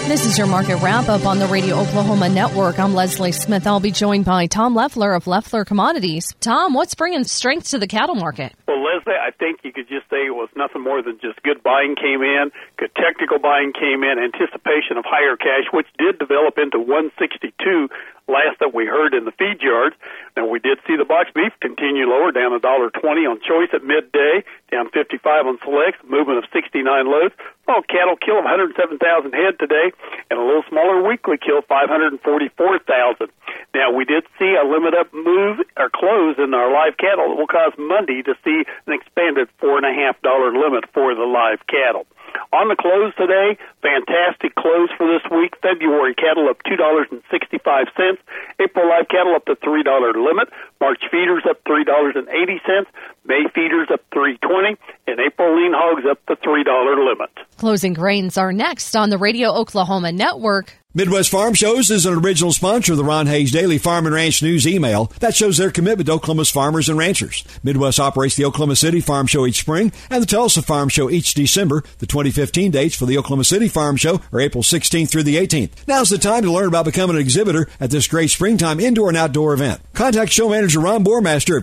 This is your market wrap-up on the Radio Oklahoma Network. I'm Leslie Smith. I'll be joined by Tom Leffler of Leffler Commodities. Tom, what's bringing strength to the cattle market? Well, Leslie, I think you could just say it was nothing more than just good buying came in, good technical buying came in, anticipation of higher cash, which did develop into 162 last that we heard in the feed yards. And we did see the box beef continue lower, down $1.20 on choice at midday, down 55 on selects, movement of 69 loads. Oh, cattle kill of 107,000 head today, and a little smaller weekly kill, 544,000. Now, we did see a limit up move or close in our live cattle that will cause Monday to see an expanded $4.50 limit for the live cattle. On the close today, fantastic close for this week. February cattle up $2.65. April live cattle up to $3 limit. March feeders up $3.80. May feeders up $3.20. And April lean hogs up to $3 limit. Closing grains are next on the Radio Oklahoma Network. Midwest Farm Shows is an original sponsor of the Ron Hayes Daily Farm and Ranch News email that shows their commitment to Oklahoma's farmers and ranchers. Midwest operates the Oklahoma City Farm Show each spring and the Tulsa Farm Show each December. The 2015 dates for the Oklahoma City Farm Show are April 16th through the 18th. Now's the time to learn about becoming an exhibitor at this great springtime indoor and outdoor event. Contact show manager Ron Bormaster at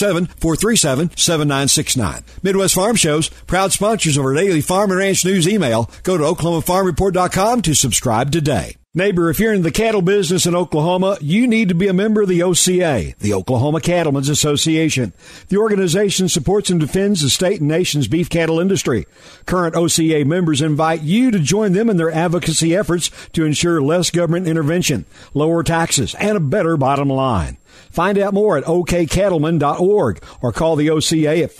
507-437-7969. Midwest Farm Shows, proud sponsors of our daily Farm and Ranch News email. Go to OklahomaFarmReport.com to subscribe today. Neighbor, if you're in the cattle business in Oklahoma, you need to be a member of the OCA, the Oklahoma Cattlemen's Association. The organization supports and defends the state and nation's beef cattle industry. Current OCA members invite you to join them in their advocacy efforts to ensure less government intervention, lower taxes, and a better bottom line. Find out more at okcattlemen.org or call the OCA at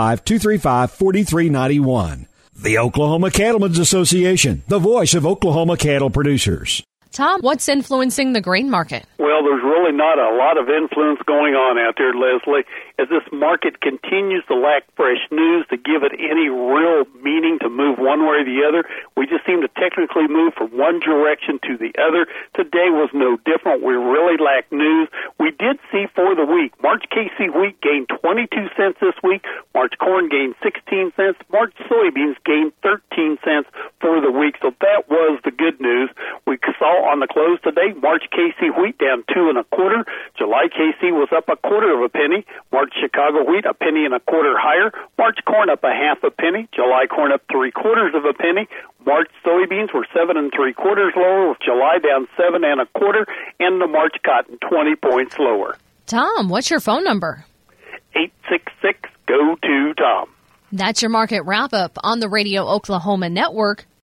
405-235-4391. The Oklahoma Cattlemen's Association, the voice of Oklahoma cattle producers. Tom, what's influencing the grain market? Well, there's really not a lot of influence going on out there, Leslie, as this market continues to lack fresh news to give it any real meaning to move one way or the other. We just seem to technically move from one direction to the other. Today was no different. We really lack news. We did see for the week, March KC wheat gained 22 cents this week. March corn gained 16 cents. March soybeans gained 13 cents for the week. So that was the good news. We saw on the close today, March KC wheat down 2 1/4. July KC was up 1/4 penny. March Chicago wheat a penny and a quarter higher. March corn up 1/2 penny. July corn up 3/4 penny. March soybeans were 7 3/4 lower, with July down 7 1/4, and the March cotton 20 points lower. Tom, what's your phone number? 866-GO-TO-TOM. That's your market wrap-up on the Radio Oklahoma Network.